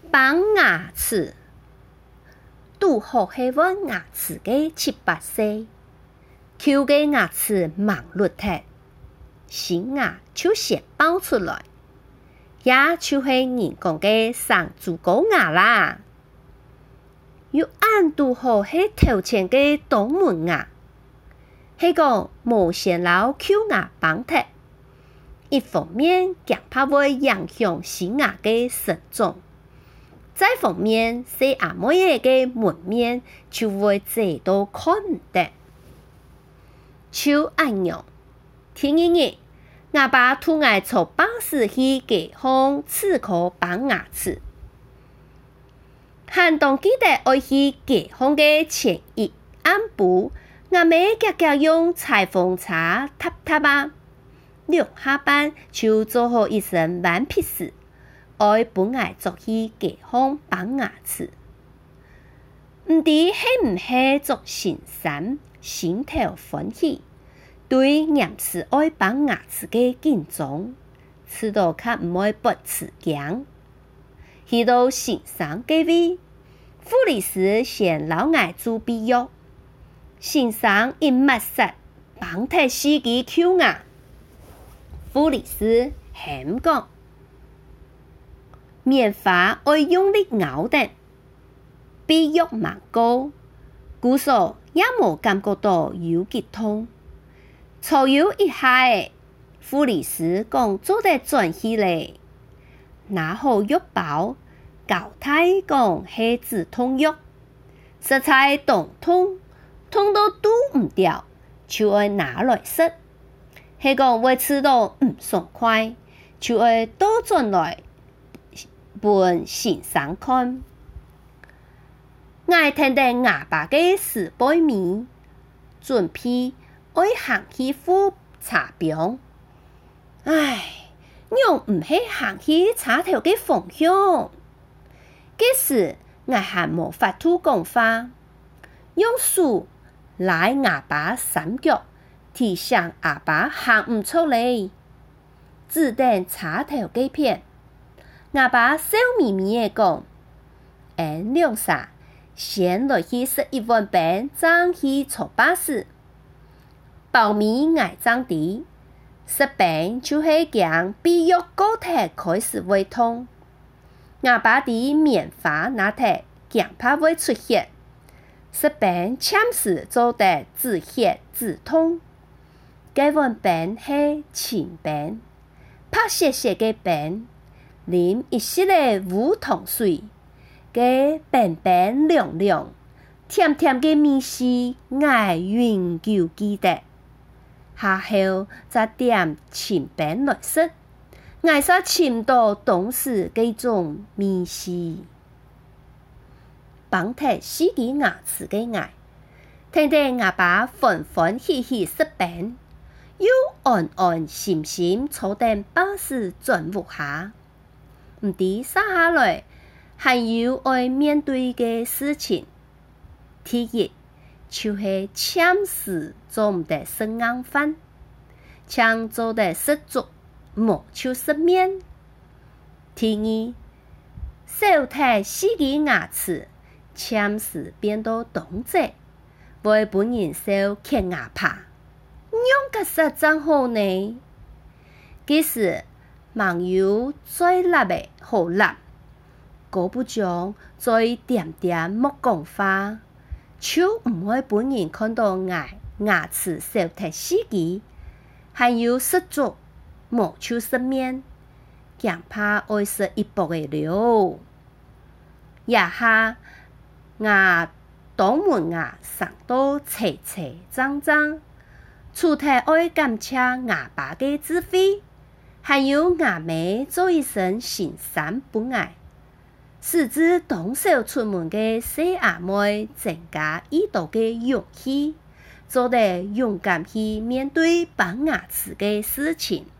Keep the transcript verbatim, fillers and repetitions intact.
绑牙齿，拄好是阮牙齿的七八岁，口的牙齿忙碌脱，新牙就先爆出来，也就是人讲的生猪狗牙啦。有按拄好是头前的东门牙，是讲无先老口牙绑脱，一方面恐怕会影响新牙的成长。再方面，小阿妹的门面就会这都看唔得。就按样，第一日，我爸突然坐巴士去街坊齿科绑牙齿，还当记得爱去街坊的前一暗晡，我妹夹夹用裁缝叉taptap啊，两下班就做好一身顽皮事。爱本爱做去街坊绑牙齿，唔知是唔是做新衫，心头欢喜，对严是爱绑牙齿嘅紧张，吃到较唔爱不吃惊。去到新衫嘅位，护理师先老爱做必要，新衫一抹杀，绑脱四支口牙。护理师喊讲。棉花爱用力咬的，比肉蛮高，故所也无感觉到有几痛。初有一下诶，护理师讲做得转起来，拿好药包，交代讲是止痛药，实在动痛，痛到拄唔掉，就爱拿来食。是讲会吃到唔爽快，就爱倒转来。本先生看，我听到牙爸嘅四百米，准备爱行去复查病。唉，用唔系行去查头嘅方向。嗰時我还无法度讲话，用手拉牙爸三腳，提醒牙爸行唔出嚟，只等查头嘅片。我爸笑眯眯的讲：“俺两啥，先来去食一碗饭，再去坐巴士。爆米爱涨低，食饭就是讲比肉高头开始胃痛。我爸的棉花拿脱，恐怕会出血。食饭暂时做得止血止痛。这碗饭是清饭，拍谢谢的饭。”啉一室的无糖水，嘅白白凉凉、甜甜嘅味是我永久记得。下后再点清饭来食，我才寻到当时嘅种味是。绑脱四支牙齿嘅我，听到阿爸欢欢喜喜食饭，又安安心心坐等巴士转屋下。唔知接下来还有爱面对嘅事情。第一，就是暂时做唔得生硬饭，像做得十足，无就食面。第二，少脱四支牙齿，暂时变到动者，为本人受缺牙怕，样个实真好呢？其实。网友最辣的好辣，果不将再点点莫讲话，就唔会本人看到牙牙齿少脱四支，还有十足无手食面，恐怕爱食一薄的了。也下牙当门牙上到斜斜脏脏，除脱爱感谢牙爸的智慧。还有阿妹做一身新衫本爱，使之动手出门的小阿妹增加一度的勇气，做得勇敢去面对绑牙齿的事情。